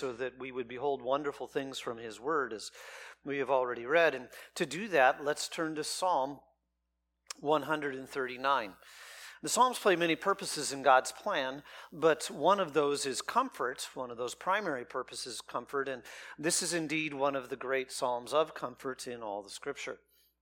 so that we would behold wonderful things from his word, as we have already read. And to do that, let's turn to Psalm 139. The Psalms play many purposes in God's plan, but one of those is comfort. One of those primary purposes is comfort, and this is indeed one of the great Psalms of comfort in all the Scripture.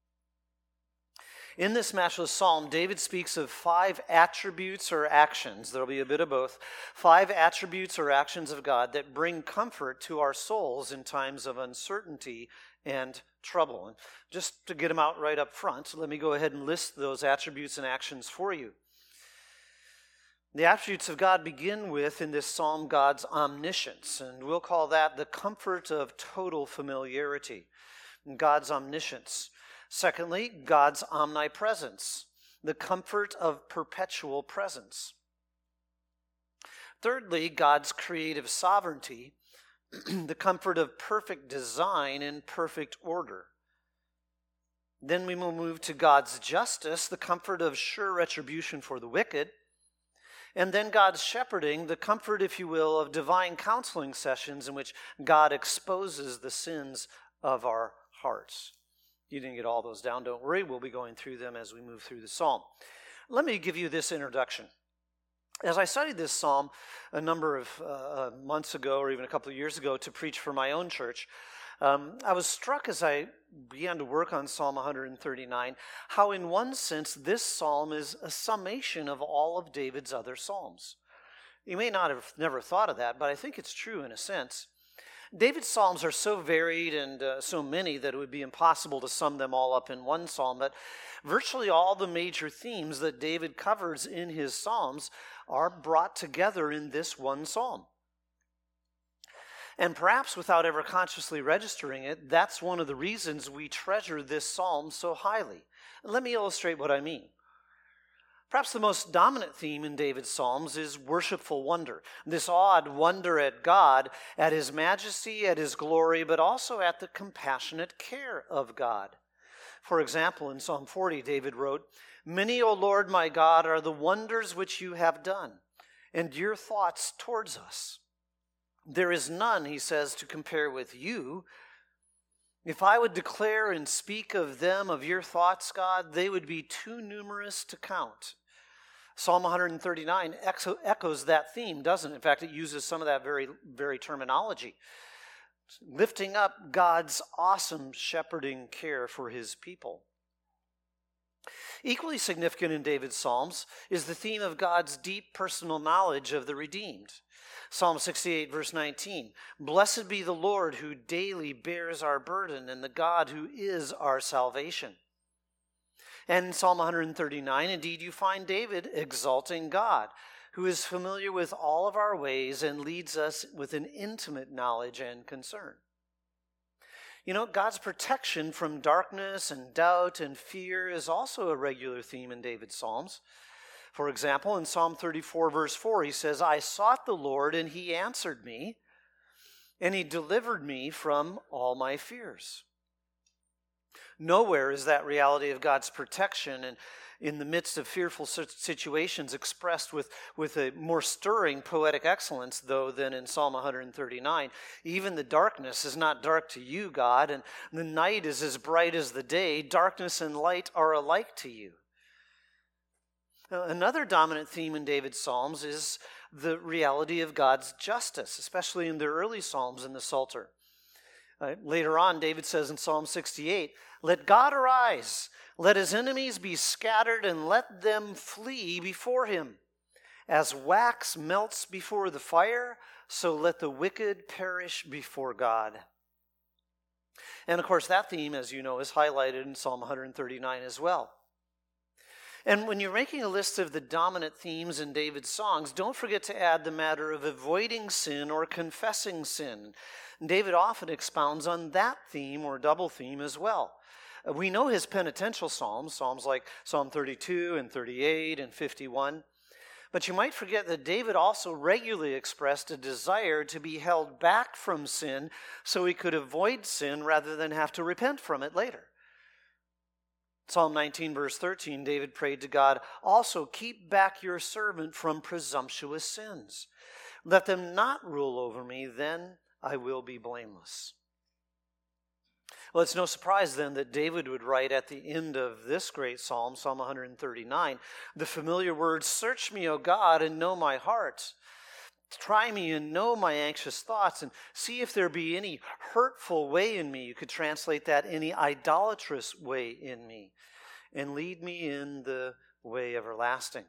In this matchless psalm, David speaks of 5 attributes or actions. There will be a bit of both. 5 attributes or actions of God that bring comfort to our souls in times of uncertainty and trouble. And just to get them out right up front, let me go ahead and list those attributes and actions for you. The attributes of God begin with, in this psalm, God's omniscience, and we'll call that the comfort of total familiarity. God's omniscience. Secondly, God's omnipresence, the comfort of perpetual presence. Thirdly, God's creative sovereignty, the comfort of perfect design and perfect order. Then we will move to God's justice, the comfort of sure retribution for the wicked. And then God's shepherding, the comfort, if you will, of divine counseling sessions in which God exposes the sins of our hearts. You didn't get all those down, don't worry. We'll be going through them as we move through the psalm. Let me give you this introduction. As I studied this psalm a number of months ago, or even a couple of years ago, to preach for my own church, I was struck as I began to work on Psalm 139, how in one sense this psalm is a summation of all of David's other psalms. You may not have never thought of that, but I think it's true in a sense. David's psalms are so varied and so many that it would be impossible to sum them all up in one psalm, but virtually all the major themes that David covers in his psalms are brought together in this one psalm. And perhaps without ever consciously registering it, that's one of the reasons we treasure this psalm so highly. Let me illustrate what I mean. Perhaps the most dominant theme in David's psalms is worshipful wonder. This awed wonder at God, at his majesty, at his glory, but also at the compassionate care of God. For example, in Psalm 40, David wrote, "Many, O Lord my God, are the wonders which you have done, and your thoughts towards us. There is none," he says, "to compare with you. If I would declare and speak of them, of your thoughts, God, they would be too numerous to count." Psalm 139 echoes that theme, doesn't it? In fact, it uses some of that very terminology, lifting up God's awesome shepherding care for his people. Equally significant in David's psalms is the theme of God's deep personal knowledge of the redeemed. Psalm 68, verse 19, "Blessed be the Lord who daily bears our burden, and the God who is our salvation." And in Psalm 139, indeed, you find David exalting God, who is familiar with all of our ways and leads us with an intimate knowledge and concern. You know, God's protection from darkness and doubt and fear is also a regular theme in David's psalms. For example, in Psalm 34, verse 4, he says, "I sought the Lord, and he answered me, and he delivered me from all my fears." Nowhere is that reality of God's protection and in the midst of fearful situations expressed with a more stirring poetic excellence, though, than in Psalm 139. Even the darkness is not dark to you, God, and the night is as bright as the day. Darkness and light are alike to you. Now, another dominant theme in David's psalms is the reality of God's justice, especially in the early psalms in the Psalter. Later on, David says in Psalm 68, "Let God arise, let his enemies be scattered, and let them flee before him. As wax melts before the fire, so let the wicked perish before God." And of course, that theme, as you know, is highlighted in Psalm 139 as well. And when you're making a list of the dominant themes in David's songs, don't forget to add the matter of avoiding sin or confessing sin. David often expounds on that theme or double theme as well. We know his penitential psalms like Psalm 32 and 38 and 51. But you might forget that David also regularly expressed a desire to be held back from sin so he could avoid sin rather than have to repent from it later. Psalm 19, verse 13, David prayed to God, "Also keep back your servant from presumptuous sins. Let them not rule over me, then I will be blameless. Well, it's no surprise then that David would write at the end of this great psalm, Psalm 139, the familiar words, "Search me, O God, and know my heart. Try me and know my anxious thoughts, and see if there be any hurtful way in me." You could translate that, any idolatrous way in me, and lead me in the way everlasting.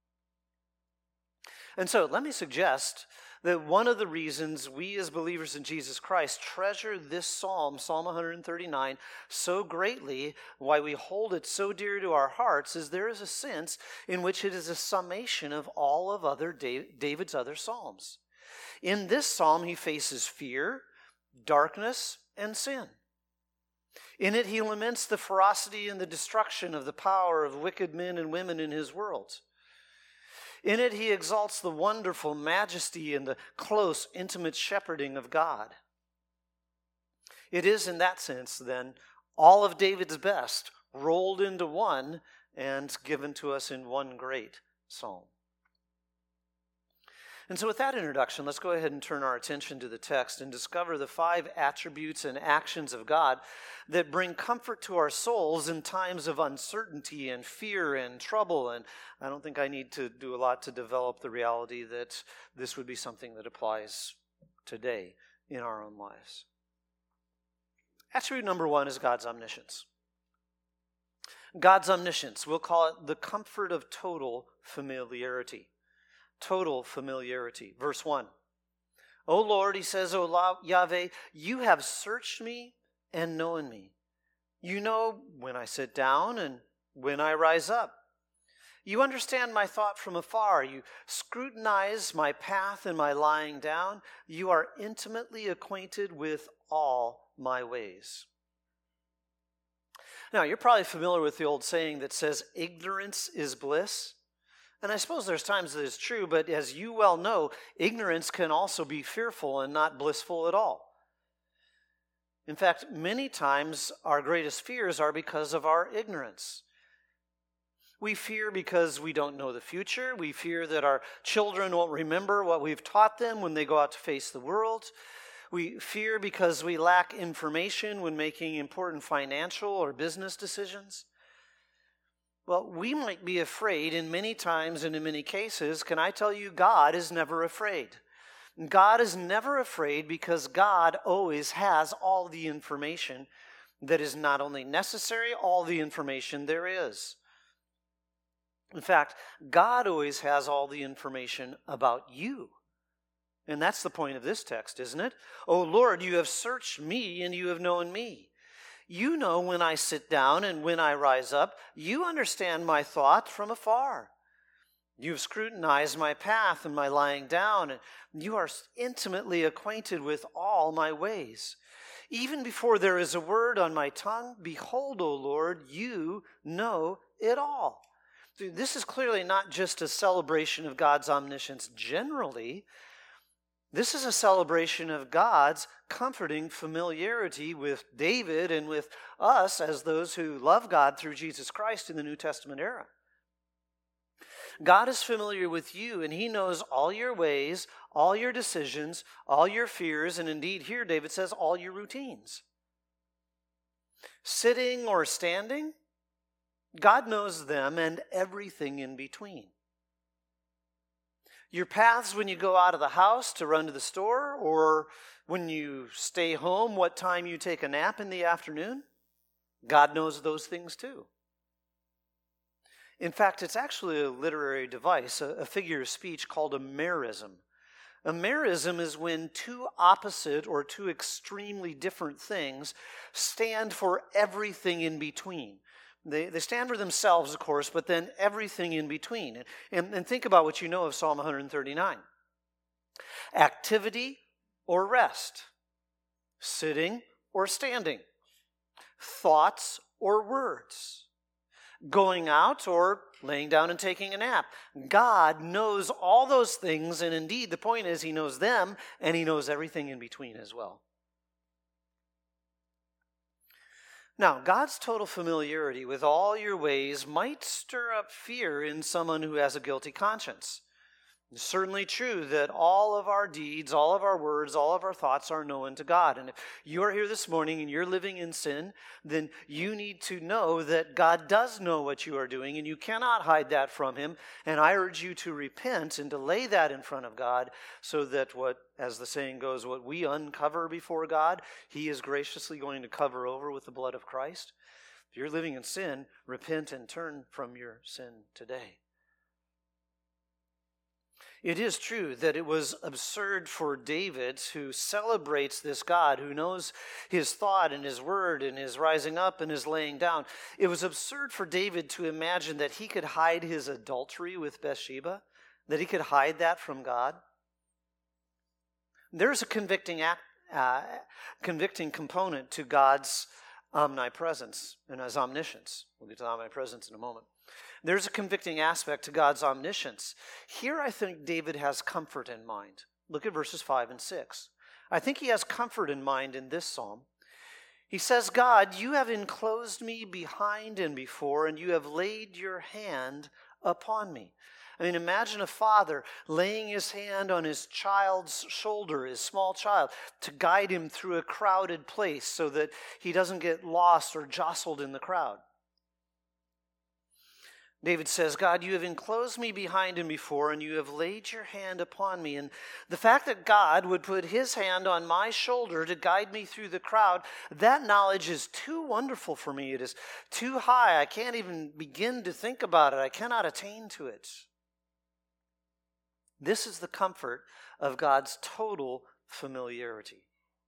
And so let me suggest that one of the reasons we as believers in Jesus Christ treasure this psalm, Psalm 139, so greatly, why we hold it so dear to our hearts, is there is a sense in which it is a summation of all of David's other psalms. In this psalm, he faces fear, darkness, and sin. In it, he laments the ferocity and the destruction of the power of wicked men and women in his world. In it, he exalts the wonderful majesty and the close, intimate shepherding of God. It is, in that sense, then, all of David's best rolled into one and given to us in one great psalm. And so with that introduction, let's go ahead and turn our attention to the text and discover the 5 attributes and actions of God that bring comfort to our souls in times of uncertainty and fear and trouble. And I don't think I need to do a lot to develop the reality that this would be something that applies today in our own lives. Attribute number 1 is God's omniscience. God's omniscience, we'll call it the comfort of total familiarity. Total familiarity. Verse 1. O Lord, he says, O Yahweh, you have searched me and known me. You know when I sit down and when I rise up. You understand my thought from afar. You scrutinize my path and my lying down. You are intimately acquainted with all my ways. Now, you're probably familiar with the old saying that says, ignorance is bliss. And I suppose there's times that it's true, but as you well know, ignorance can also be fearful and not blissful at all. In fact, many times our greatest fears are because of our ignorance. We fear because we don't know the future. We fear that our children won't remember what we've taught them when they go out to face the world. We fear because we lack information when making important financial or business decisions. Well, we might be afraid in many times and in many cases. Can I tell you, God is never afraid. God is never afraid because God always has all the information that is not only necessary, all the information there is. In fact, God always has all the information about you. And that's the point of this text, isn't it? O Lord, you have searched me and you have known me. You know when I sit down and when I rise up. You understand my thought from afar. You've scrutinized my path and my lying down, and you are intimately acquainted with all my ways. Even before there is a word on my tongue, behold, O Lord, you know it all. This is clearly not just a celebration of God's omniscience generally. This is a celebration of God's comforting familiarity with David and with us as those who love God through Jesus Christ in the New Testament era. God is familiar with you, and he knows all your ways, all your decisions, all your fears, and indeed here David says all your routines. Sitting or standing, God knows them and everything in between. Your paths when you go out of the house to run to the store, or when you stay home, what time you take a nap in the afternoon, God knows those things too. In fact, it's actually a literary device, a figure of speech called a merism. A merism is when two opposite or two extremely different things stand for everything in between. They stand for themselves, of course, but then everything in between. And think about what you know of Psalm 139. Activity or rest. Sitting or standing. Thoughts or words. Going out or laying down and taking a nap. God knows all those things, and indeed the point is he knows them, and he knows everything in between as well. Now, God's total familiarity with all your ways might stir up fear in someone who has a guilty conscience. It's certainly true that all of our deeds, all of our words, all of our thoughts are known to God. And if you're here this morning and you're living in sin, then you need to know that God does know what you are doing, and you cannot hide that from him. And I urge you to repent and to lay that in front of God, so that as the saying goes, what we uncover before God, he is graciously going to cover over with the blood of Christ. If you're living in sin, repent and turn from your sin today. It is true that it was absurd for David, who celebrates this God, who knows his thought and his word and his rising up and his laying down. It was absurd for David to imagine that he could hide his adultery with Bathsheba, that he could hide that from God. There's a convicting component to God's omnipresence and his omniscience. We'll get to omnipresence in a moment. There's a convicting aspect to God's omniscience. Here I think David has comfort in mind. Look at verses 5 and 6. I think he has comfort in mind in this psalm. He says, God, you have enclosed me behind and before, and you have laid your hand upon me. I mean, imagine a father laying his hand on his child's shoulder, his small child, to guide him through a crowded place so that he doesn't get lost or jostled in the crowd. David says, God, you have enclosed me behind and before, and you have laid your hand upon me. And the fact that God would put his hand on my shoulder to guide me through the crowd, that knowledge is too wonderful for me. It is too high. I can't even begin to think about it. I cannot attain to it. This is the comfort of God's total familiarity.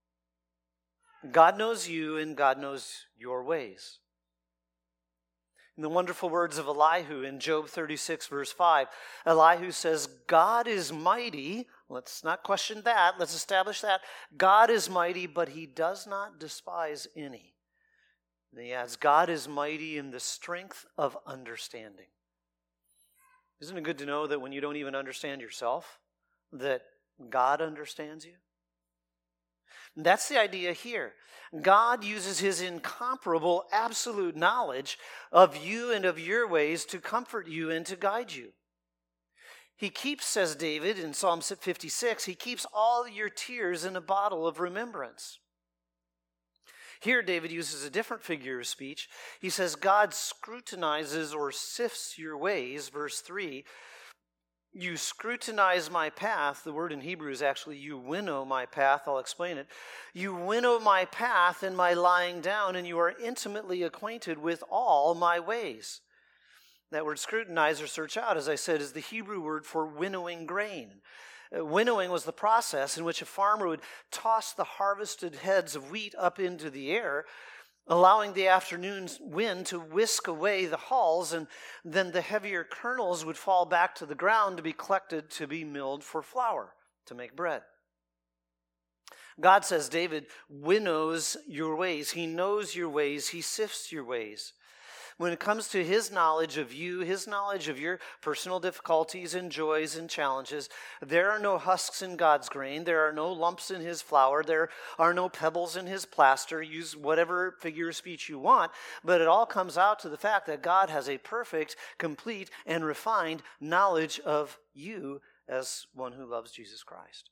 God knows you, and God knows your ways. In the wonderful words of Elihu in Job 36, verse 5, Elihu says, God is mighty. Let's not question that. Let's establish that. God is mighty, but he does not despise any. And he adds, God is mighty in the strength of understanding. Isn't it good to know that when you don't even understand yourself, that God understands you? And that's the idea here. God uses his incomparable absolute knowledge of you and of your ways to comfort you and to guide you. He keeps, says David in Psalm 56, he keeps all your tears in a bottle of remembrance. Here David uses a different figure of speech. He says God scrutinizes or sifts your ways, verse 3. You scrutinize my path. The word in Hebrew is actually you winnow my path. I'll explain it. You winnow my path and my lying down, and you are intimately acquainted with all my ways. That word scrutinize or search out, as I said, is the Hebrew word for winnowing grain. Winnowing was the process in which a farmer would toss the harvested heads of wheat up into the air, allowing the afternoon wind to whisk away the hulls, and then the heavier kernels would fall back to the ground to be collected to be milled for flour, to make bread. God, says David, winnows your ways. He knows your ways. He sifts your ways. When it comes to his knowledge of you, his knowledge of your personal difficulties and joys and challenges, there are no husks in God's grain. There are no lumps in his flour. There are no pebbles in his plaster. Use whatever figure of speech you want, but it all comes out to the fact that God has a perfect, complete, and refined knowledge of you as one who loves Jesus Christ.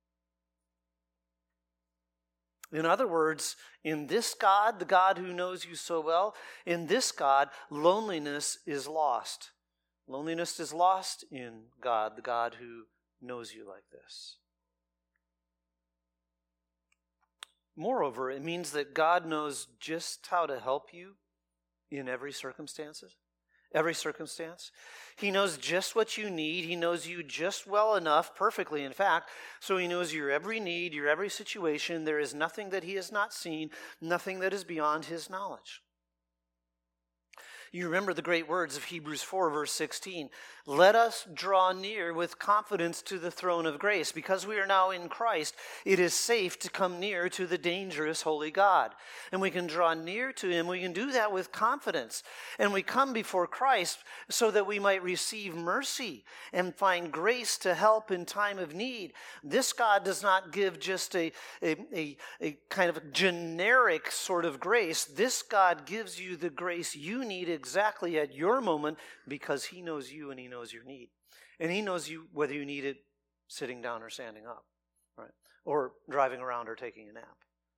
In other words, in this God, the God who knows you so well, in this God, loneliness is lost. Loneliness is lost in God, the God who knows you like this. Moreover, it means that God knows just how to help you in every circumstance. Every circumstance. He knows just what you need. He knows you just well enough, perfectly in fact, so he knows your every need, your every situation. There is nothing that he has not seen, nothing that is beyond his knowledge. You remember the great words of Hebrews 4, verse 16. Let us draw near with confidence to the throne of grace. Because we are now in Christ, it is safe to come near to the dangerous holy God. And we can draw near to him. We can do that with confidence. And we come before Christ so that we might receive mercy and find grace to help in time of need. This God does not give just a kind of generic sort of grace. This God gives you the grace you need exactly at your moment because he knows you and he knows your need. And he knows you whether you need it sitting down or standing up, right? Or driving around or taking a nap.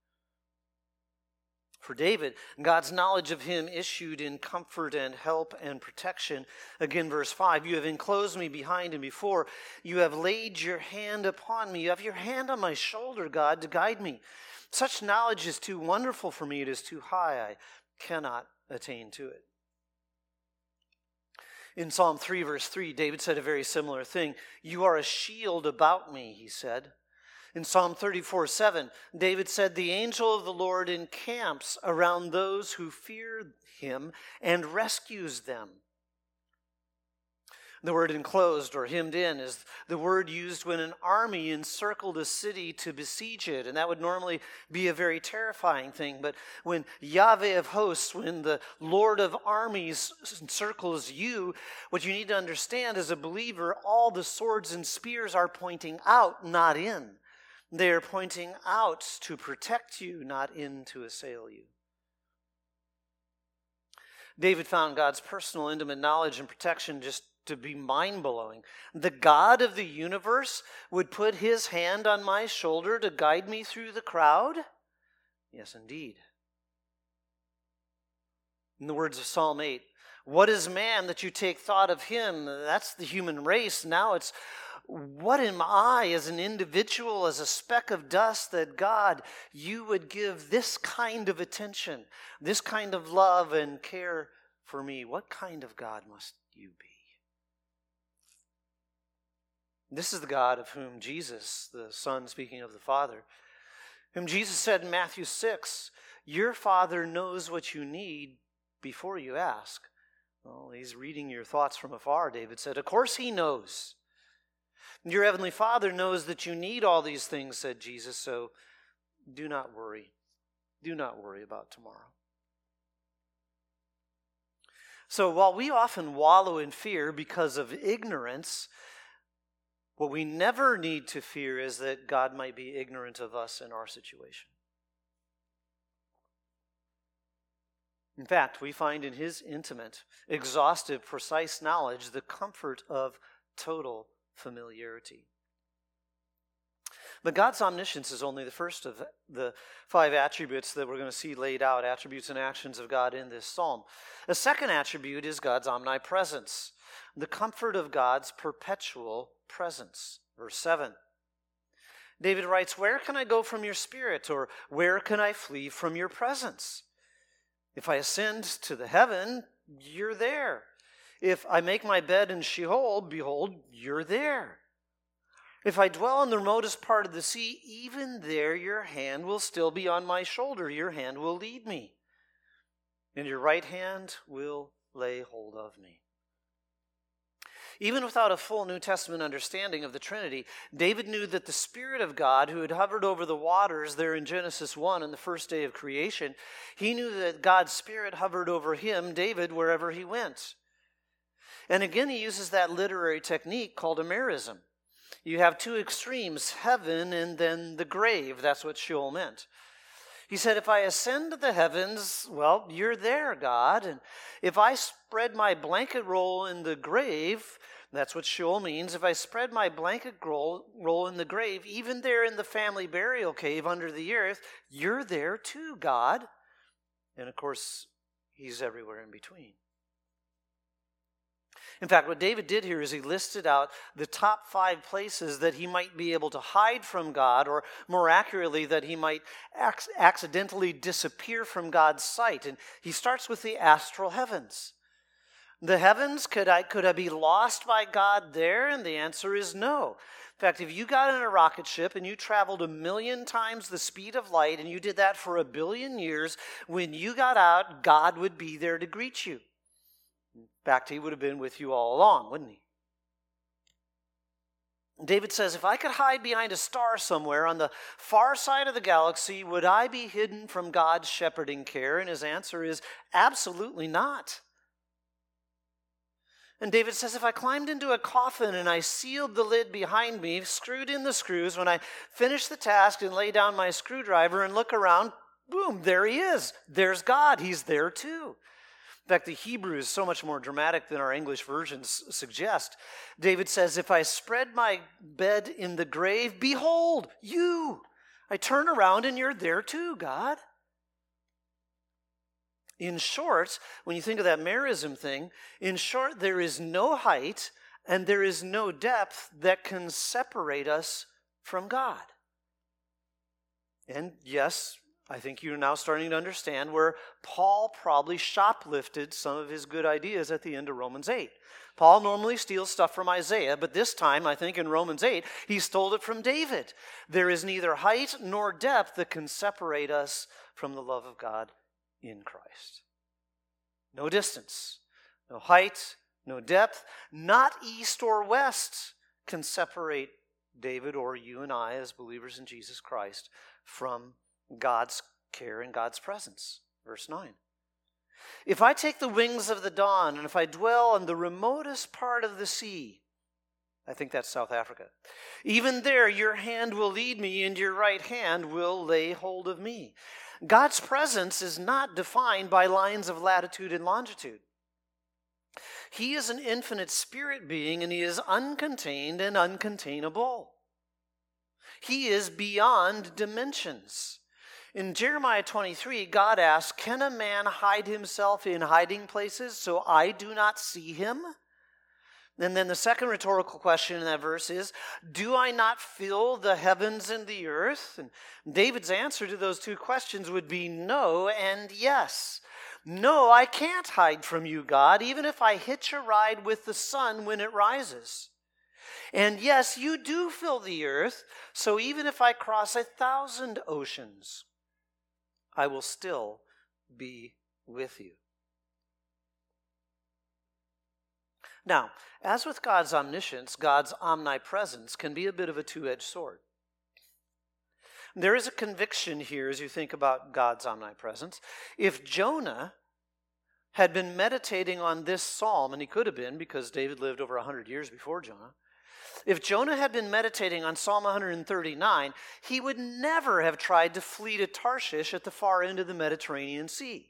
For David, God's knowledge of him issued in comfort and help and protection. Again, verse 5, you have enclosed me behind and before. You have laid your hand upon me. You have your hand on my shoulder, God, to guide me. Such knowledge is too wonderful for me. It is too high. I cannot attain to it. In Psalm 3, verse 3, David said a very similar thing. You are a shield about me, he said. In Psalm 34:7, David said, the angel of the Lord encamps around those who fear him and rescues them. The word enclosed or hemmed in is the word used when an army encircled a city to besiege it, and that would normally be a very terrifying thing. But when Yahweh of hosts, when the Lord of armies encircles you, what you need to understand as a believer, all the swords and spears are pointing out, not in. They are pointing out to protect you, not in to assail you. David found God's personal, intimate knowledge and protection just to be mind-blowing. The God of the universe would put his hand on my shoulder to guide me through the crowd? Yes, indeed. In the words of Psalm 8, what is man that you take thought of him? That's the human race. Now it's, what am I as an individual, as a speck of dust, that God, you would give this kind of attention, this kind of love and care for me? What kind of God must you be? This is the God of whom Jesus, the Son speaking of the Father, whom Jesus said in Matthew 6, your Father knows what you need before you ask. Well, he's reading your thoughts from afar, David said. Of course he knows. Your heavenly Father knows that you need all these things, said Jesus, so do not worry. Do not worry about tomorrow. So while we often wallow in fear because of ignorance, what we never need to fear is that God might be ignorant of us in our situation. In fact, we find in his intimate, exhaustive, precise knowledge the comfort of total familiarity. But God's omniscience is only the first of the 5 attributes that we're going to see laid out, attributes and actions of God in this psalm. A second attribute is God's omnipresence, the comfort of God's perpetual presence. Verse 7. David writes, where can I go from your spirit, or where can I flee from your presence? If I ascend to the heaven, you're there. If I make my bed in Sheol, behold, you're there. If I dwell in the remotest part of the sea, even there your hand will still be on my shoulder. Your hand will lead me, and your right hand will lay hold of me. Even without a full New Testament understanding of the Trinity, David knew that the Spirit of God, who had hovered over the waters there in Genesis 1 on the first day of creation, he knew that God's Spirit hovered over him, David, wherever he went. And again, he uses that literary technique called a merism. You have 2 extremes, heaven and then the grave. That's what Sheol meant. He said, if I ascend to the heavens, well, you're there, God. And if I spread my blanket roll in the grave, that's what Sheol means. If I spread my blanket roll in the grave, even there in the family burial cave under the earth, you're there too, God. And of course, he's everywhere in between. In fact, what David did here is he listed out the top 5 places that he might be able to hide from God, or more accurately, that he might accidentally disappear from God's sight. And he starts with the astral heavens. The heavens, could I be lost by God there? And the answer is no. In fact, if you got in a rocket ship and you traveled 1,000,000 times the speed of light, and you did that for 1,000,000,000 years, when you got out, God would be there to greet you. In fact, he would have been with you all along, wouldn't he? David says, if I could hide behind a star somewhere on the far side of the galaxy, would I be hidden from God's shepherding care? And his answer is absolutely not. And David says, if I climbed into a coffin and I sealed the lid behind me, screwed in the screws, when I finish the task and lay down my screwdriver and look around, boom, there he is. There's God. He's there too. In fact, the Hebrew is so much more dramatic than our English versions suggest. David says, if I spread my bed in the grave, behold, you. I turn around and you're there too, God. In short, when you think of that merism thing, in short, there is no height and there is no depth that can separate us from God. And yes, I think you're now starting to understand where Paul probably shoplifted some of his good ideas at the end of Romans 8. Paul normally steals stuff from Isaiah, but this time, I think in Romans 8, he stole it from David. There is neither height nor depth that can separate us from the love of God in Christ. No distance, no height, no depth, not east or west can separate David or you and I as believers in Jesus Christ from God's care and God's presence. Verse 9. If I take the wings of the dawn and if I dwell in the remotest part of the sea, I think that's South Africa, even there your hand will lead me and your right hand will lay hold of me. God's presence is not defined by lines of latitude and longitude. He is an infinite spirit being and he is uncontained and uncontainable. He is beyond dimensions. In Jeremiah 23, God asks, can a man hide himself in hiding places so I do not see him? And then the second rhetorical question in that verse is, do I not fill the heavens and the earth? And David's answer to those two questions would be no and yes. No, I can't hide from you, God, even if I hitch a ride with the sun when it rises. And yes, you do fill the earth, so even if I cross 1,000 oceans, I will still be with you. Now, as with God's omniscience, God's omnipresence can be a bit of a two-edged sword. There is a conviction here as you think about God's omnipresence. If Jonah had been meditating on this psalm, and he could have been because David lived over 100 years before Jonah, if Jonah had been meditating on Psalm 139, he would never have tried to flee to Tarshish at the far end of the Mediterranean Sea.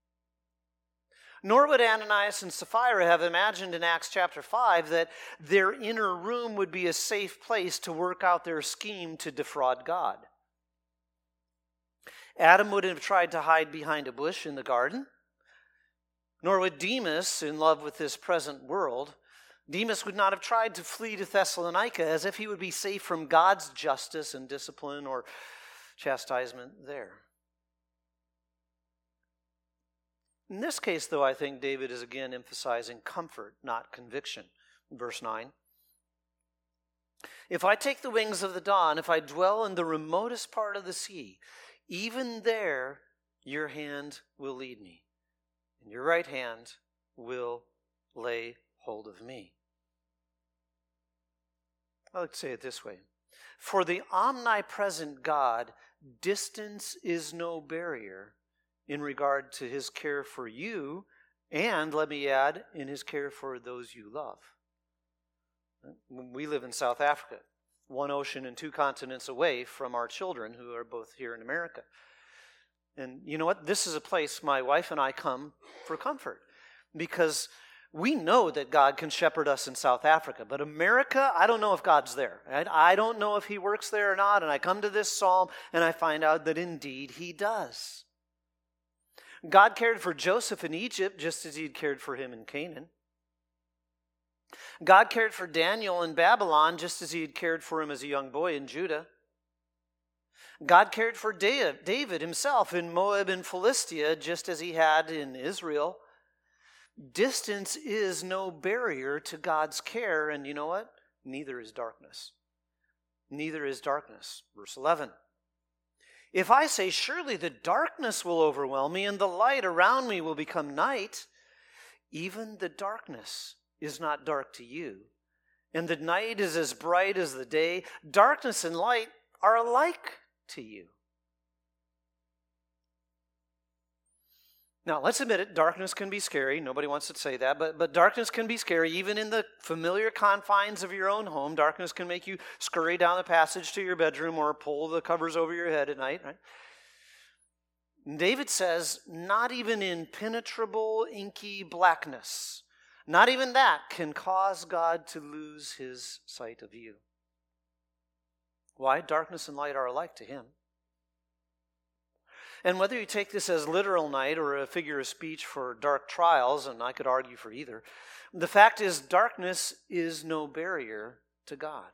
Nor would Ananias and Sapphira have imagined in Acts chapter 5 that their inner room would be a safe place to work out their scheme to defraud God. Adam wouldn't have tried to hide behind a bush in the garden. Nor would Demas, in love with this present world, Demas would not have tried to flee to Thessalonica as if he would be safe from God's justice and discipline or chastisement there. In this case, though, I think David is again emphasizing comfort, not conviction. Verse 9. If I take the wings of the dawn, if I dwell in the remotest part of the sea, even there your hand will lead me, and your right hand will lay hold of me. I like to say it this way. For the omnipresent God, distance is no barrier in regard to his care for you, and, let me add, in his care for those you love. We live in South Africa, one ocean and two continents away from our children who are both here in America. And you know what? This is a place my wife and I come for comfort because we know that God can shepherd us in South Africa, but America, I don't know if God's there. I don't know if he works there or not, and I come to this psalm and I find out that indeed he does. God cared for Joseph in Egypt just as he had cared for him in Canaan. God cared for Daniel in Babylon just as he had cared for him as a young boy in Judah. God cared for David himself in Moab and Philistia just as he had in Israel. Distance is no barrier to God's care, and you know what? Neither is darkness. Neither is darkness. Verse 11. If I say, surely the darkness will overwhelm me and the light around me will become night, even the darkness is not dark to you, and the night is as bright as the day. Darkness and light are alike to you. Now, let's admit it, darkness can be scary. Nobody wants to say that, but darkness can be scary. Even in the familiar confines of your own home, darkness can make you scurry down the passage to your bedroom or pull the covers over your head at night, right? David says, not even impenetrable, inky blackness, not even that can cause God to lose his sight of you. Why? Darkness and light are alike to him. And whether you take this as literal night or a figure of speech for dark trials, and I could argue for either, the fact is darkness is no barrier to God.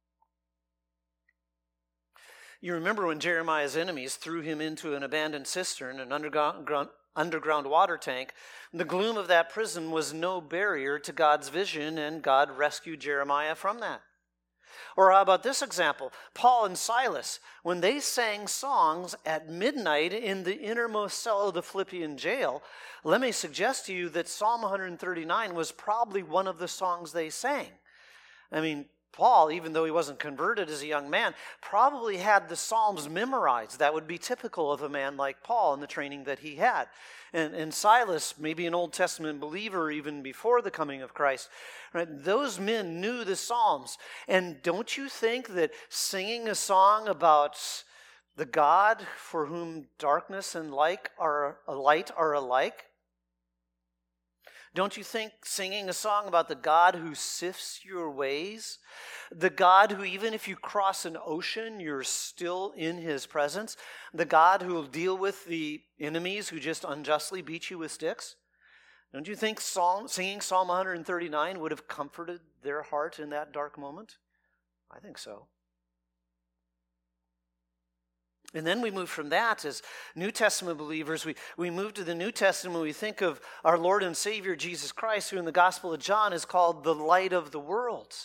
You remember when Jeremiah's enemies threw him into an abandoned cistern, an underground water tank. The gloom of that prison was no barrier to God's vision, and God rescued Jeremiah from that. Or how about this example? Paul and Silas, when they sang songs at midnight in the innermost cell of the Philippian jail, let me suggest to you that Psalm 139 was probably one of the songs they sang. I mean, Paul, even though he wasn't converted as a young man, probably had the Psalms memorized. That would be typical of a man like Paul and the training that he had. And Silas, maybe an Old Testament believer even before the coming of Christ, right? Those men knew the Psalms. And don't you think that singing a song about the God for whom darkness and light are alike? Don't you think singing a song about the God who sifts your ways, the God who even if you cross an ocean, you're still in his presence, the God who will deal with the enemies who just unjustly beat you with sticks? Don't you think singing Psalm 139 would have comforted their heart in that dark moment? I think so. And then we move from that as New Testament believers. We move to the New Testament. We think of our Lord and Savior, Jesus Christ, who in the Gospel of John is called the light of the world.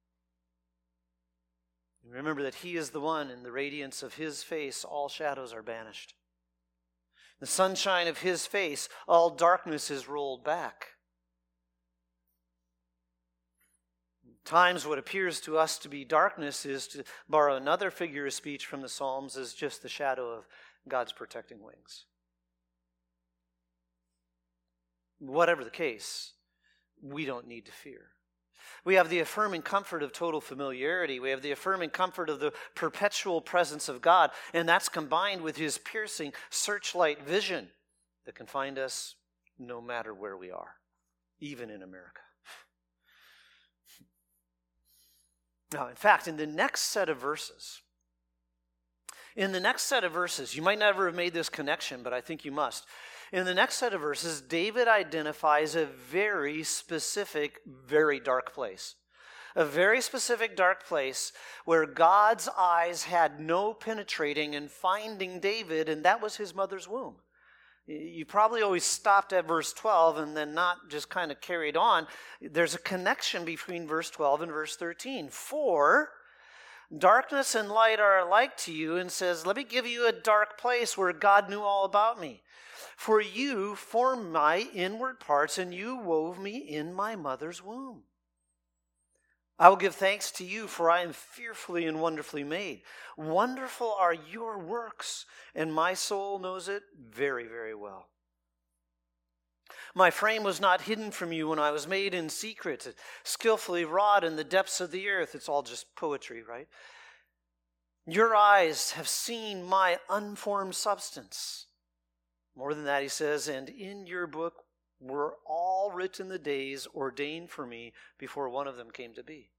Remember that he is the one, in the radiance of his face, all shadows are banished. The sunshine of his face, all darkness is rolled back. Times what appears to us to be darkness is, to borrow another figure of speech from the Psalms, is just the shadow of God's protecting wings. Whatever the case, we don't need to fear. We have the affirming comfort of total familiarity. We have the affirming comfort of the perpetual presence of God, and that's combined with his piercing searchlight vision that can find us no matter where we are, even in America. Now, in fact, in the next set of verses, you might never have made this connection, but I think you must. In the next set of verses, David identifies a very specific, very dark place. A very specific dark place where God's eyes had no penetrating and finding David, and that was his mother's womb. You probably always stopped at verse 12 and then not just kind of carried on. There's a connection between verse 12 and verse 13. For darkness and light are alike to you, and says, let me give you a dark place where God knew all about me. For you formed my inward parts, and you wove me in my mother's womb. I will give thanks to you, for I am fearfully and wonderfully made. Wonderful are your works, and my soul knows it very, very well. My frame was not hidden from you when I was made in secret, skillfully wrought in the depths of the earth. It's all just poetry, right? Your eyes have seen my unformed substance. More than that, he says, and in your book were all written the days ordained for me before one of them came to be.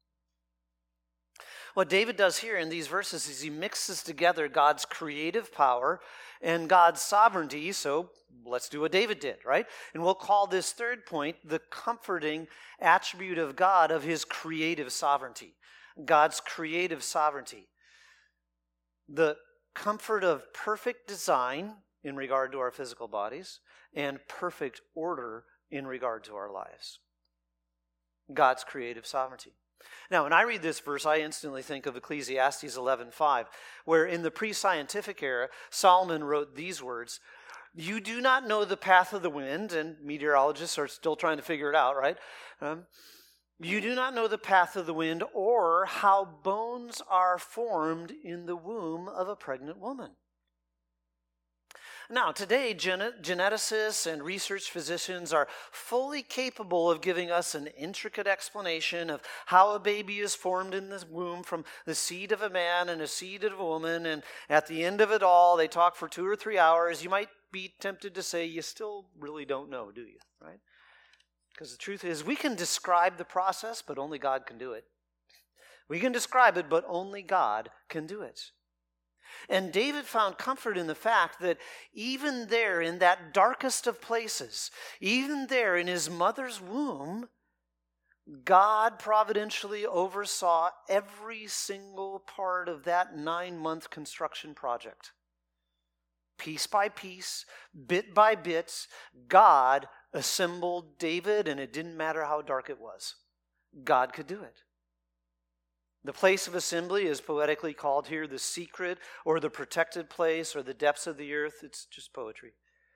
What David does here in these verses is he mixes together God's creative power and God's sovereignty. So let's do what David did, right? And we'll call this third point the comforting attribute of God, of his creative sovereignty. God's creative sovereignty. The comfort of perfect design in regard to our physical bodies, and perfect order in regard to our lives. God's creative sovereignty. Now, when I read this verse, I instantly think of Ecclesiastes 11:5, where in the pre-scientific era, Solomon wrote these words, you do not know the path of the wind, and meteorologists are still trying to figure it out, right? You do not know the path of the wind, or how bones are formed in the womb of a pregnant woman. Now, today, geneticists and research physicians are fully capable of giving us an intricate explanation of how a baby is formed in the womb from the seed of a man and a seed of a woman, and at the end of it all, they talk for 2 or 3 hours. You might be tempted to say, you still really don't know, do you? Right? Because the truth is, we can describe the process, but only God can do it. We can describe it, but only God can do it. And David found comfort in the fact that even there, in that darkest of places, even there in his mother's womb, God providentially oversaw every single part of that 9-month construction project. Piece by piece, bit by bit, God assembled David, and it didn't matter how dark it was. God could do it. The place of assembly is poetically called here the secret or the protected place or the depths of the earth. It's just poetry.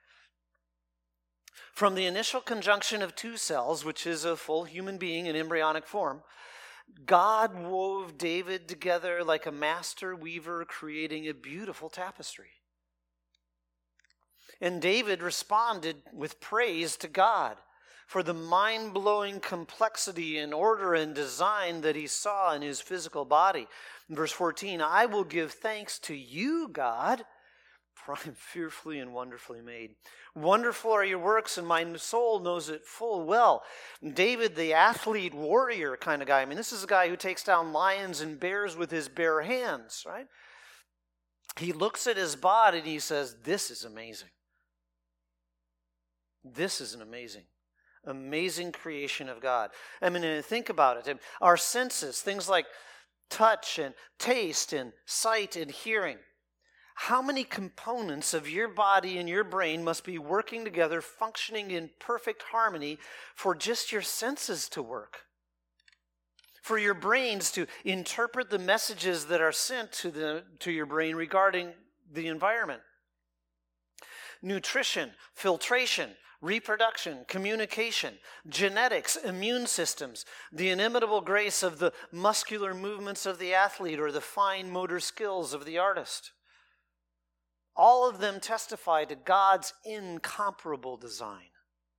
From the initial conjunction of 2 cells, which is a full human being in embryonic form, God wove David together like a master weaver creating a beautiful tapestry. And David responded with praise to God for the mind-blowing complexity and order and design that he saw in his physical body. In verse 14, I will give thanks to you, God, for I am fearfully and wonderfully made. Wonderful are your works, and my soul knows it full well. David, the athlete, warrior kind of guy. I mean, this is a guy who takes down lions and bears with his bare hands, right? He looks at his body and he says, this is amazing. This is an amazing creation of God. I mean, think about it. Our senses, things like touch and taste and sight and hearing. How many components of your body and your brain must be working together, functioning in perfect harmony for just your senses to work? For your brains to interpret the messages that are sent to your brain regarding the environment. Nutrition, filtration, reproduction, communication, genetics, immune systems, the inimitable grace of the muscular movements of the athlete or the fine motor skills of the artist. All of them testify to God's incomparable design.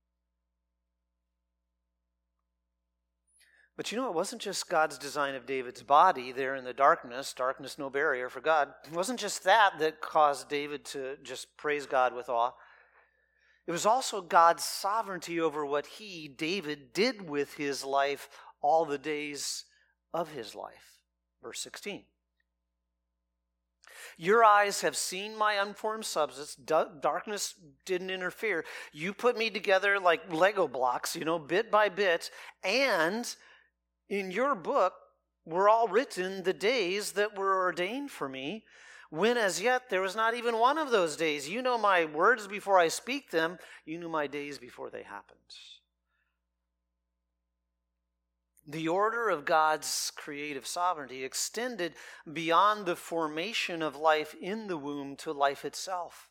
But you know, it wasn't just God's design of David's body there in the darkness no barrier for God. It wasn't just that caused David to just praise God with awe. It was also God's sovereignty over what he, David, did with his life all the days of his life. Verse 16. Your eyes have seen my unformed substance. Darkness didn't interfere. You put me together like Lego blocks, bit by bit. And in your book were all written the days that were ordained for me, when as yet there was not even one of those days. You know my words before I speak them. You knew my days before they happened. The order of God's creative sovereignty extended beyond the formation of life in the womb to life itself.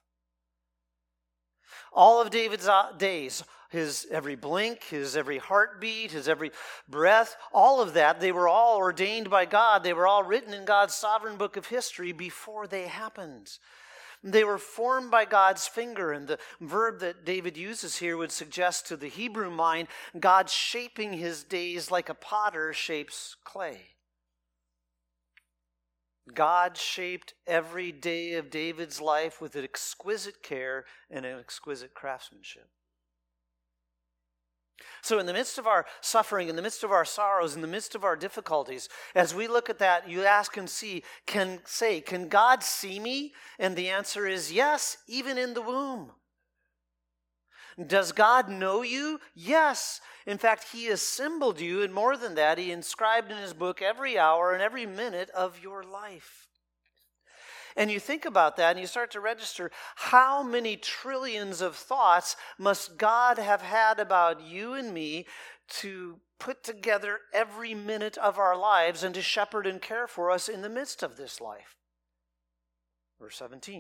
All of David's days, his every blink, his every heartbeat, his every breath, all of that, they were all ordained by God. They were all written in God's sovereign book of history before they happened. They were formed by God's finger, and the verb that David uses here would suggest to the Hebrew mind God shaping his days like a potter shapes clay. God shaped every day of David's life with an exquisite care and an exquisite craftsmanship. So in the midst of our suffering, in the midst of our sorrows, in the midst of our difficulties, as we look at that, you ask and see, can God see me? And the answer is yes, even in the womb. Does God know you? Yes. In fact, he assembled you, and more than that, he inscribed in his book every hour and every minute of your life. And you think about that and you start to register how many trillions of thoughts must God have had about you and me to put together every minute of our lives and to shepherd and care for us in the midst of this life. Verse 17.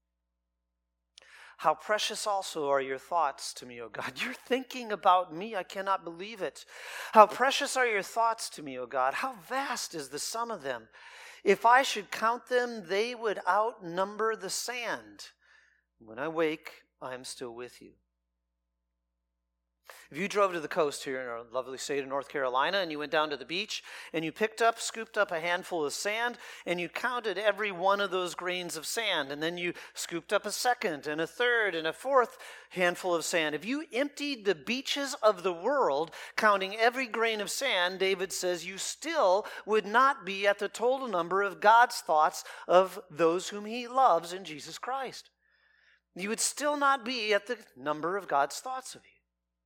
How precious also are your thoughts to me, O God. You're thinking about me. I cannot believe it. How precious are your thoughts to me, O God. How vast is the sum of them. If I should count them, they would outnumber the sand. When I wake, I am still with you. If you drove to the coast here in our lovely state of North Carolina and you went down to the beach and you scooped up a handful of sand and you counted every one of those grains of sand, and then you scooped up a second and a third and a fourth handful of sand. If you emptied the beaches of the world counting every grain of sand, David says you still would not be at the total number of God's thoughts of those whom he loves in Jesus Christ. You would still not be at the number of God's thoughts of you.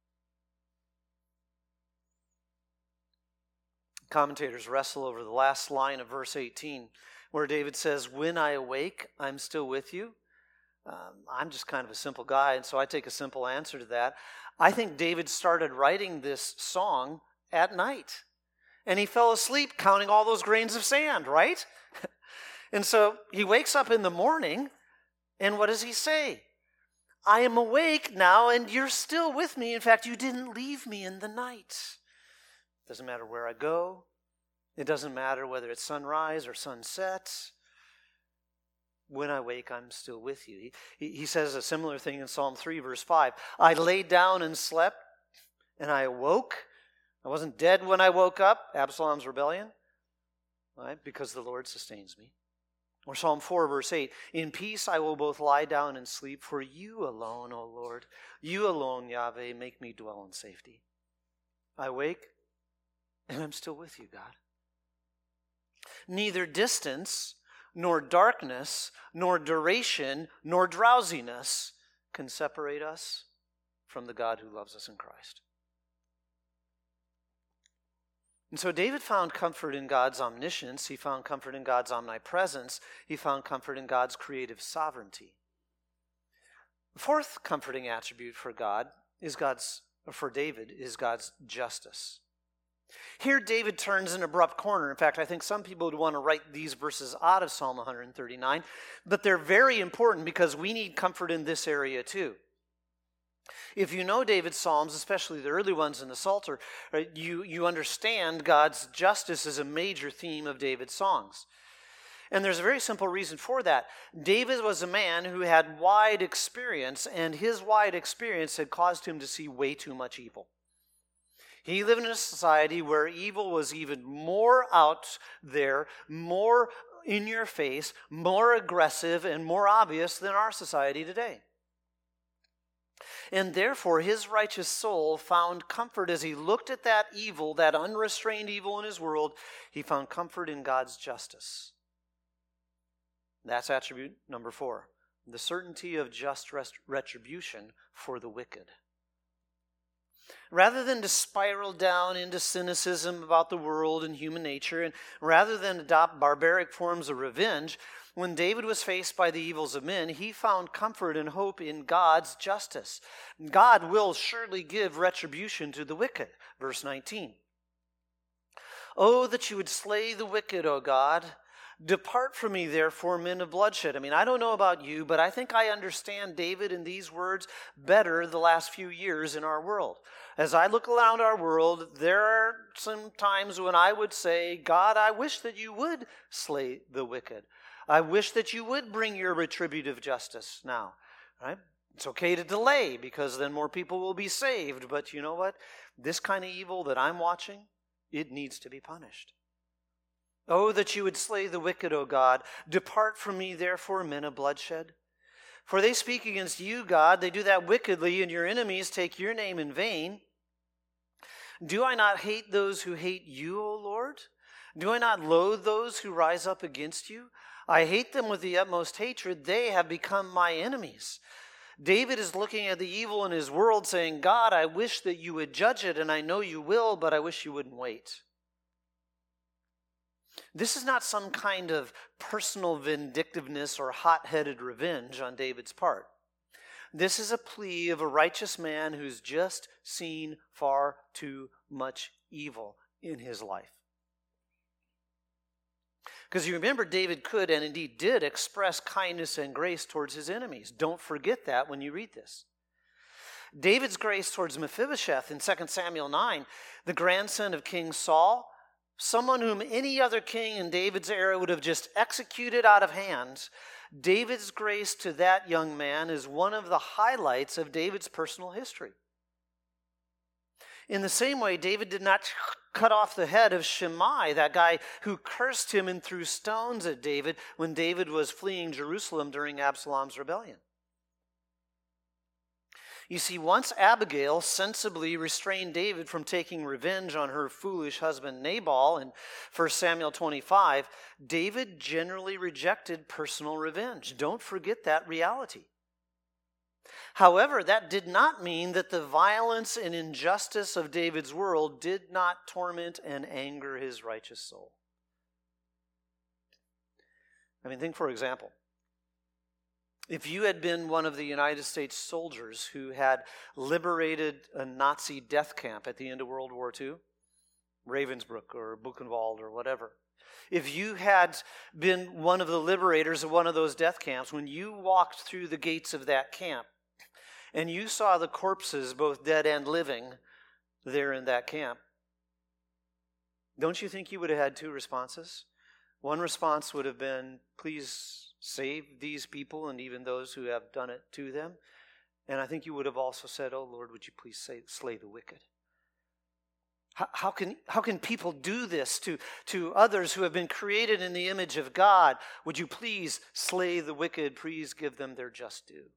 Commentators wrestle over the last line of verse 18, where David says, when I awake, I'm still with you. I'm just kind of a simple guy, and so I take a simple answer to that. I think David started writing this song at night, and he fell asleep counting all those grains of sand, right? And so he wakes up in the morning, and what does he say? I am awake now, and you're still with me. In fact, you didn't leave me in the night. Doesn't matter where I go. It doesn't matter whether it's sunrise or sunset. When I wake, I'm still with you. He says a similar thing in Psalm 3, verse 5. I laid down and slept, and I awoke. I wasn't dead when I woke up, Absalom's rebellion, right? Because the Lord sustains me. Or Psalm 4, verse 8. In peace I will both lie down and sleep, for you alone, O Lord, you alone, Yahweh, make me dwell in safety. I wake, and I'm still with you, God. Neither distance, nor darkness, nor duration, nor drowsiness can separate us from the God who loves us in Christ. And so David found comfort in God's omniscience. He found comfort in God's omnipresence. He found comfort in God's creative sovereignty. The fourth comforting attribute for David is God's justice. Here David turns an abrupt corner. In fact, I think some people would want to write these verses out of Psalm 139, but they're very important because we need comfort in this area too. If you know David's Psalms, especially the early ones in the Psalter, you understand God's justice is a major theme of David's songs. And there's a very simple reason for that. David was a man who had wide experience, and his wide experience had caused him to see way too much evil. He lived in a society where evil was even more out there, more in your face, more aggressive, and more obvious than our society today. And therefore, his righteous soul found comfort as he looked at that evil, that unrestrained evil in his world. He found comfort in God's justice. That's attribute number 4, the certainty of just retribution for the wicked. Rather than to spiral down into cynicism about the world and human nature, and rather than adopt barbaric forms of revenge, when David was faced by the evils of men, he found comfort and hope in God's justice. God will surely give retribution to the wicked. Verse 19. Oh, that you would slay the wicked, O God. Depart from me, therefore, men of bloodshed. I don't know about you, but I think I understand David in these words better the last few years in our world. As I look around our world, there are some times when I would say, God, I wish that you would slay the wicked. I wish that you would bring your retributive justice now. Right? It's okay to delay because then more people will be saved. But you know what? This kind of evil that I'm watching, it needs to be punished. Oh, that you would slay the wicked, O God. Depart from me, therefore, men of bloodshed. For they speak against you, God. They do that wickedly, and your enemies take your name in vain. Do I not hate those who hate you, O Lord? Do I not loathe those who rise up against you? I hate them with the utmost hatred. They have become my enemies. David is looking at the evil in his world saying, God, I wish that you would judge it, and I know you will, but I wish you wouldn't wait. This is not some kind of personal vindictiveness or hot-headed revenge on David's part. This is a plea of a righteous man who's just seen far too much evil in his life. Because you remember, David could and indeed did express kindness and grace towards his enemies. Don't forget that when you read this. David's grace towards Mephibosheth in 2 Samuel 9, the grandson of King Saul, someone whom any other king in David's era would have just executed out of hand, David's grace to that young man is one of the highlights of David's personal history. In the same way, David did not cut off the head of Shimei, that guy who cursed him and threw stones at David when David was fleeing Jerusalem during Absalom's rebellion. You see, once Abigail sensibly restrained David from taking revenge on her foolish husband Nabal in 1 Samuel 25, David generally rejected personal revenge. Don't forget that reality. However, that did not mean that the violence and injustice of David's world did not torment and anger his righteous soul. Think, for example, if you had been one of the United States soldiers who had liberated a Nazi death camp at the end of World War II, Ravensbrück or Buchenwald or whatever, if you had been one of the liberators of one of those death camps, when you walked through the gates of that camp and you saw the corpses, both dead and living, there in that camp, don't you think you would have had two responses? One response would have been, please save these people and even those who have done it to them. And I think you would have also said, oh Lord, would you please slay the wicked? How can people do this to others who have been created in the image of God? Would you please slay the wicked? Please give them their just due.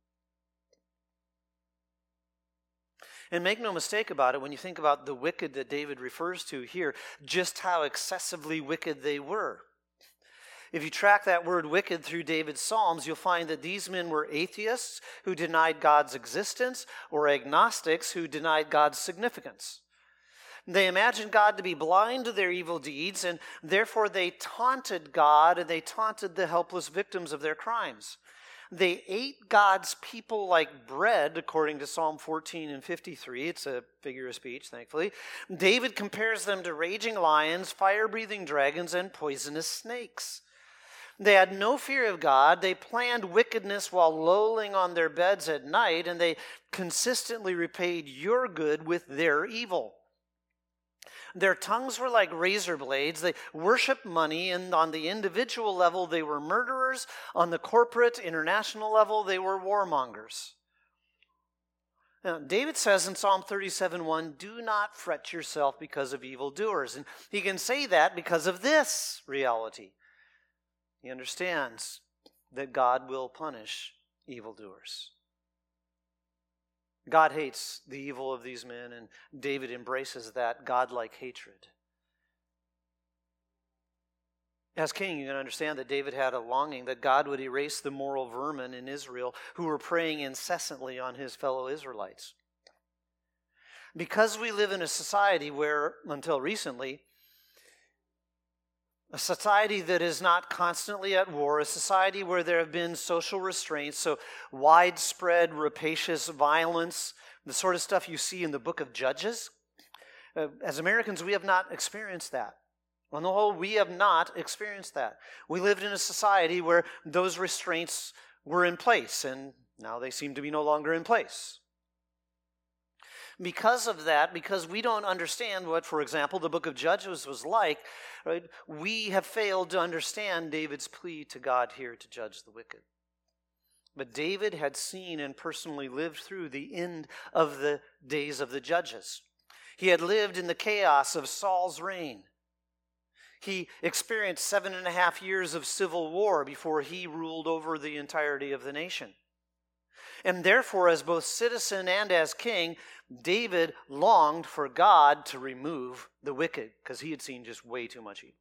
And make no mistake about it, when you think about the wicked that David refers to here, just how excessively wicked they were. If you track that word wicked through David's Psalms, you'll find that these men were atheists who denied God's existence or agnostics who denied God's significance. They imagined God to be blind to their evil deeds, and therefore they taunted God and they taunted the helpless victims of their crimes. They ate God's people like bread, according to Psalm 14 and 53. It's a figure of speech, thankfully. David compares them to raging lions, fire-breathing dragons, and poisonous snakes. They had no fear of God. They planned wickedness while lolling on their beds at night, and they consistently repaid your good with their evil. Their tongues were like razor blades. They worshiped money, and on the individual level, they were murderers. On the corporate, international level, they were warmongers. Now, David says in Psalm 37:1, do not fret yourself because of evildoers. And he can say that because of this reality. He understands that God will punish evildoers. God hates the evil of these men, and David embraces that godlike hatred. As king, you can understand that David had a longing that God would erase the moral vermin in Israel who were preying incessantly on his fellow Israelites. Because we live in a society where, until recently, a society that is not constantly at war, a society where there have been social restraints, so widespread rapacious violence, the sort of stuff you see in the book of Judges. As Americans, we have not experienced that. On the whole, we have not experienced that. We lived in a society where those restraints were in place, and now they seem to be no longer in place. Because of that, because we don't understand what, for example, the book of Judges was like, right, we have failed to understand David's plea to God here to judge the wicked. But David had seen and personally lived through the end of the days of the judges. He had lived in the chaos of Saul's reign. He experienced 7.5 years of civil war before he ruled over the entirety of the nation. And therefore, as both citizen and as king, David longed for God to remove the wicked because he had seen just way too much evil.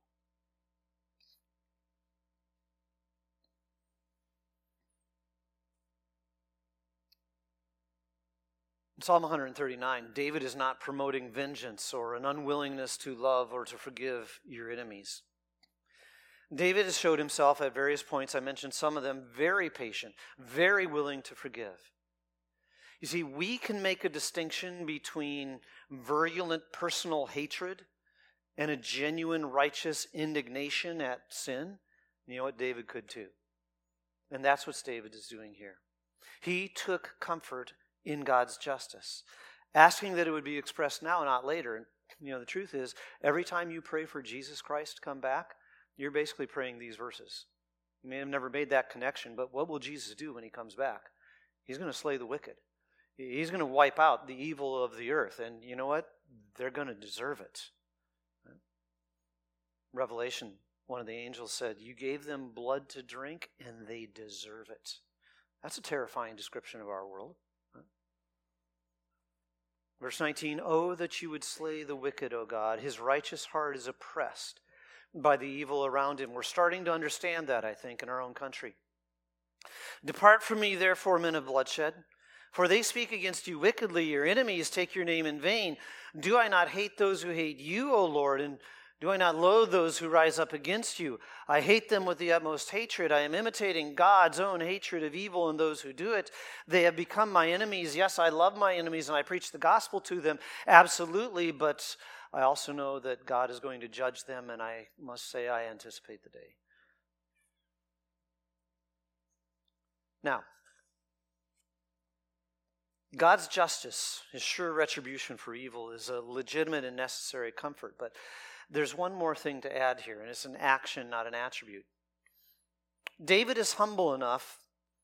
In Psalm 139, David is not promoting vengeance or an unwillingness to love or to forgive your enemies. David has showed himself at various points, I mentioned some of them, very patient, very willing to forgive. You see, we can make a distinction between virulent personal hatred and a genuine righteous indignation at sin. You know what? David could too. And that's what David is doing here. He took comfort in God's justice, asking that it would be expressed now, not later. The truth is, every time you pray for Jesus Christ to come back, you're basically praying these verses. You may have never made that connection, but what will Jesus do when he comes back? He's going to slay the wicked. He's going to wipe out the evil of the earth. And you know what? They're going to deserve it. Revelation, one of the angels said, you gave them blood to drink, and they deserve it. That's a terrifying description of our world. Verse 19, oh, that you would slay the wicked, O God. His righteous heart is oppressed by the evil around him. We're starting to understand that, I think, in our own country. Depart from me, therefore, men of bloodshed, for they speak against you wickedly. Your enemies take your name in vain. Do I not hate those who hate you, O Lord, and do I not loathe those who rise up against you? I hate them with the utmost hatred. I am imitating God's own hatred of evil in those who do it. They have become my enemies. Yes, I love my enemies, and I preach the gospel to them, absolutely, but I also know that God is going to judge them, and I must say I anticipate the day. Now, God's justice, his sure retribution for evil, is a legitimate and necessary comfort, but there's one more thing to add here, and it's an action, not an attribute. David is humble enough,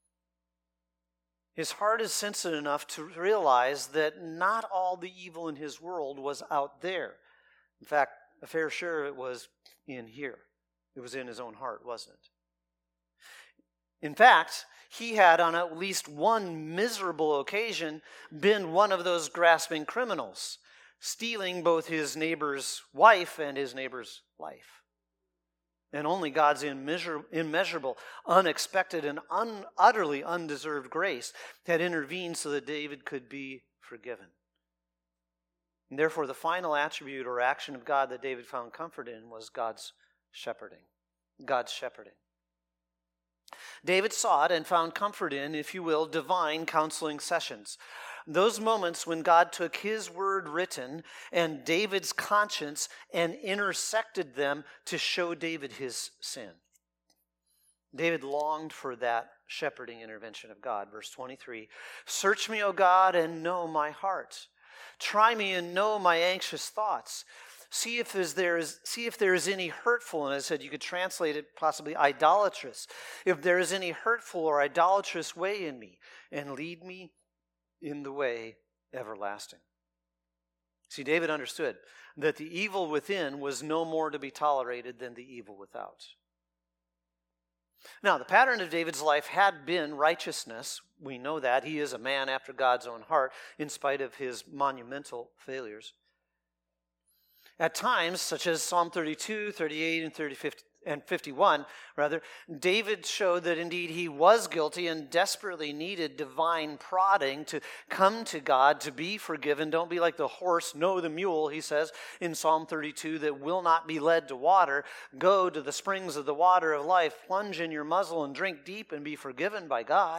his heart is sensitive enough to realize that not all the evil in his world was out there. In fact, a fair share of it was in here. It was in his own heart, wasn't it? In fact, he had on at least one miserable occasion been one of those grasping criminals, stealing both his neighbor's wife and his neighbor's life. And only God's immeasurable, unexpected, and utterly undeserved grace had intervened so that David could be forgiven. And therefore, the final attribute or action of God that David found comfort in was God's shepherding. God's shepherding. David sought and found comfort in, if you will, divine counseling sessions. Those moments when God took his word written and David's conscience and intersected them to show David his sin. David longed for that shepherding intervention of God. Verse 23, search me, O God, and know my heart. Try me and know my anxious thoughts. See if there is any hurtful, and I said you could translate it possibly idolatrous. If there is any hurtful or idolatrous way in me, and lead me in the way everlasting. See, David understood that the evil within was no more to be tolerated than the evil without. Now, the pattern of David's life had been righteousness. We know that. He is a man after God's own heart, in spite of his monumental failures. At times, such as Psalm 32, 38, and 51, David showed that indeed he was guilty and desperately needed divine prodding to come to God, to be forgiven. Don't be like the horse, no, the mule, he says in Psalm 32, that will not be led to water. Go to the springs of the water of life, plunge in your muzzle and drink deep and be forgiven by God.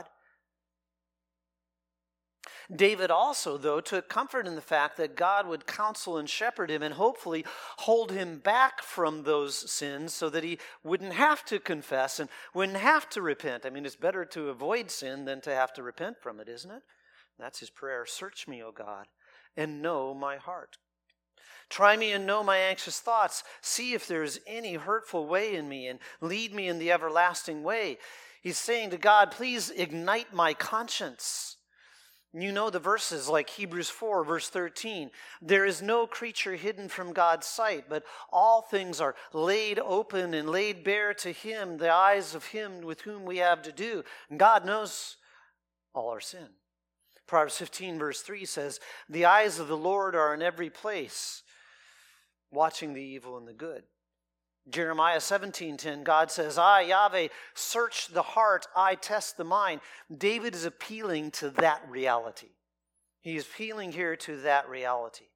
David also, though, took comfort in the fact that God would counsel and shepherd him and hopefully hold him back from those sins so that he wouldn't have to confess and wouldn't have to repent. I mean, it's better to avoid sin than to have to repent from it, isn't it? That's his prayer. Search me, O God, and know my heart. Try me and know my anxious thoughts. See if there is any hurtful way in me and lead me in the everlasting way. He's saying to God, please ignite my conscience. You know the verses like Hebrews 4, verse 13. There is no creature hidden from God's sight, but all things are laid open and laid bare to him, the eyes of him with whom we have to do. And God knows all our sin. Proverbs 15, verse 3 says, the eyes of the Lord are in every place, watching the evil and the good. Jeremiah 17:10, God says, I, Yahweh, search the heart, I test the mind. David is appealing to that reality. He is appealing here to that reality.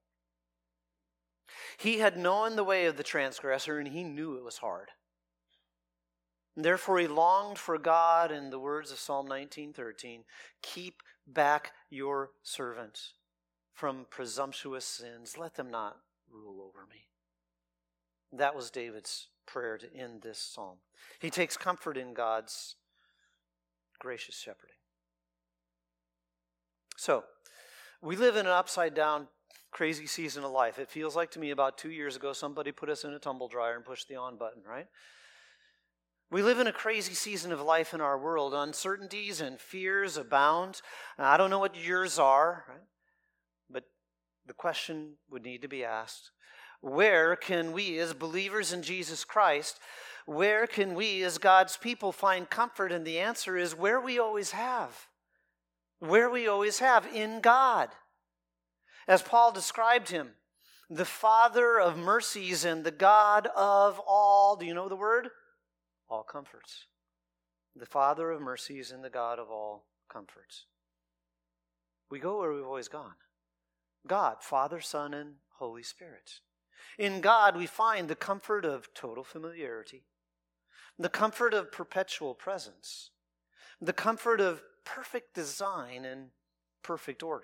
He had known the way of the transgressor, and he knew it was hard. And therefore he longed for God in the words of Psalm 19:13, keep back your servants from presumptuous sins. Let them not rule over me. That was David's prayer to end this psalm. He takes comfort in God's gracious shepherding. So, we live in an upside down crazy season of life. It feels like to me about 2 years ago somebody put us in a tumble dryer and pushed the on button, right? We live in a crazy season of life in our world. Uncertainties and fears abound. I don't know what yours are, right? But the question would need to be asked, where can we as believers in Jesus Christ, where can we as God's people find comfort? And the answer is where we always have. Where we always have, in God. As Paul described him, the Father of mercies and the God of all, do you know the word? All comforts. The Father of mercies and the God of all comforts. We go where we've always gone. God, Father, Son, and Holy Spirit. In God we find the comfort of total familiarity, the comfort of perpetual presence, the comfort of perfect design and perfect order.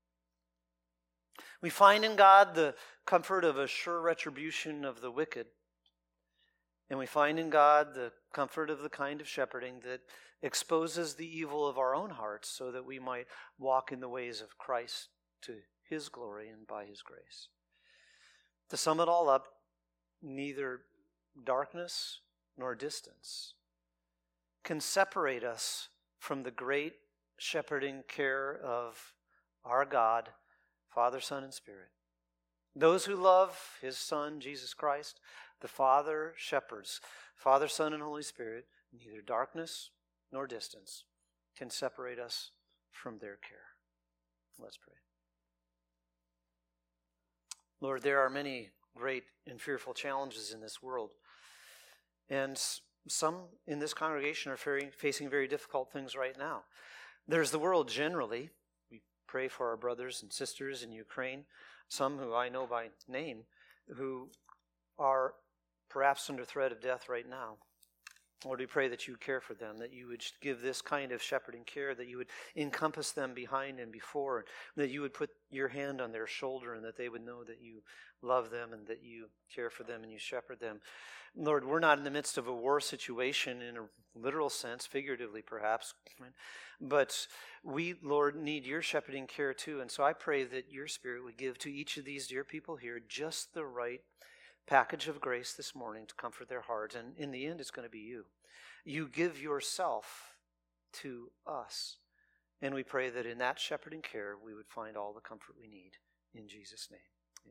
We find in God the comfort of a sure retribution of the wicked. And we find in God the comfort of the kind of shepherding that exposes the evil of our own hearts so that we might walk in the ways of Christ to His glory and by His grace. To sum it all up, neither darkness nor distance can separate us from the great shepherding care of our God, Father, Son, and Spirit. Those who love His Son, Jesus Christ, the Father shepherds, Father, Son, and Holy Spirit. Neither darkness nor distance can separate us from their care. Let's pray. Lord, there are many great and fearful challenges in this world. And some in this congregation are facing very difficult things right now. There's the world generally. We pray for our brothers and sisters in Ukraine, some who I know by name, who are perhaps under threat of death right now. Lord, we pray that you would care for them, that you would give this kind of shepherding care, that you would encompass them behind and before, that you would put your hand on their shoulder, and that they would know that you love them and that you care for them and you shepherd them. Lord, we're not in the midst of a war situation in a literal sense, figuratively perhaps, right? But we, Lord, need your shepherding care too. And so I pray that your Spirit would give to each of these dear people here just the right package of grace this morning to comfort their hearts. And in the end, it's going to be you. You give yourself to us. And we pray that in that shepherding care, we would find all the comfort we need. In Jesus' name.